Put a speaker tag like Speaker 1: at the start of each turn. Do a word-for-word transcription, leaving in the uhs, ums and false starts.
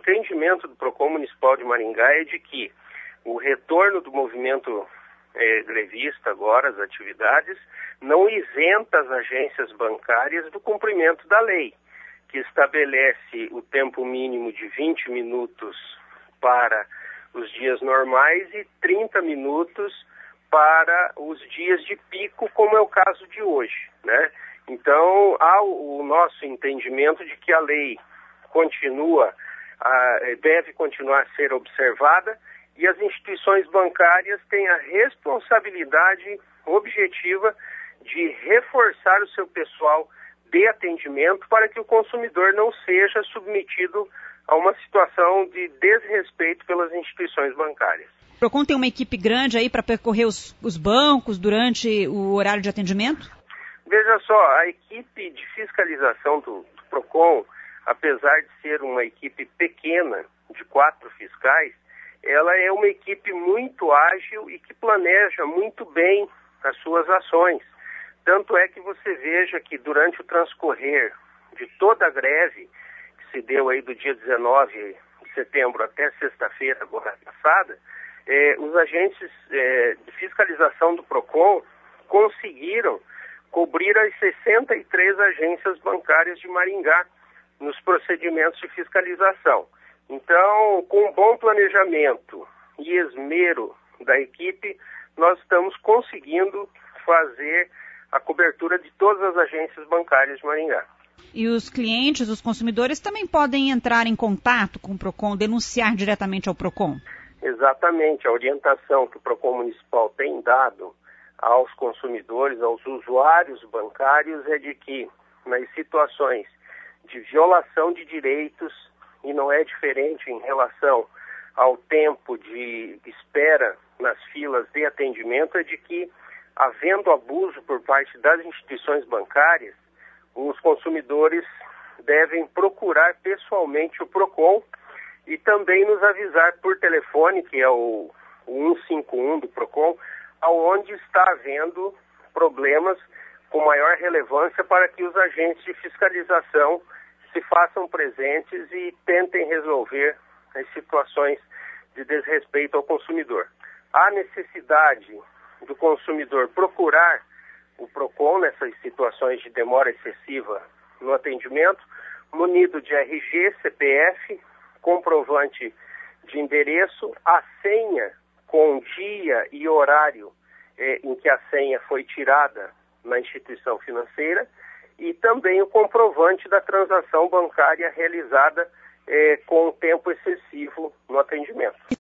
Speaker 1: entendimento do PROCON Municipal de Maringá é de que o retorno do movimento é, grevista agora, as atividades, não isenta as agências bancárias do cumprimento da lei, que estabelece o tempo mínimo de vinte minutos para os dias normais e trinta minutos para os dias de pico, como é o caso de hoje, né? Então, há o, o nosso entendimento de que a lei continua, a, deve continuar a ser observada e as instituições bancárias têm a responsabilidade objetiva de reforçar o seu pessoal de atendimento para que o consumidor não seja submetido a uma situação de desrespeito pelas instituições bancárias.
Speaker 2: O PROCON tem uma equipe grande aí para percorrer os, os bancos durante o horário de atendimento?
Speaker 1: Veja só, a equipe de fiscalização do, do PROCON, apesar de ser uma equipe pequena, de quatro fiscais, ela é uma equipe muito ágil e que planeja muito bem as suas ações. Tanto é que você veja que durante o transcorrer de toda a greve, que se deu aí do dia dezenove de setembro até sexta-feira agora passada, eh, os agentes eh, de fiscalização do PROCON conseguiram cobrir as sessenta e três agências bancárias de Maringá nos procedimentos de fiscalização. Então, com um bom planejamento e esmero da equipe, nós estamos conseguindo fazer a cobertura de todas as agências bancárias de Maringá.
Speaker 2: E os clientes, os consumidores, também podem entrar em contato com o PROCON, denunciar diretamente ao PROCON?
Speaker 1: Exatamente. A orientação que o PROCON Municipal tem dado aos consumidores, aos usuários bancários, é de que, nas situações de violação de direitos, e não é diferente em relação ao tempo de espera nas filas de atendimento, é de que, havendo abuso por parte das instituições bancárias, os consumidores devem procurar pessoalmente o PROCON e também nos avisar por telefone, que é o, o cento e cinquenta e um do PROCON, aonde está havendo problemas com maior relevância para que os agentes de fiscalização se façam presentes e tentem resolver as situações de desrespeito ao consumidor. Há necessidade do consumidor procurar o PROCON nessas situações de demora excessiva no atendimento, munido de R G, C P F, comprovante de endereço, a senha com dia e horário eh, em que a senha foi tirada na instituição financeira e também o comprovante da transação bancária realizada eh, com tempo excessivo no atendimento.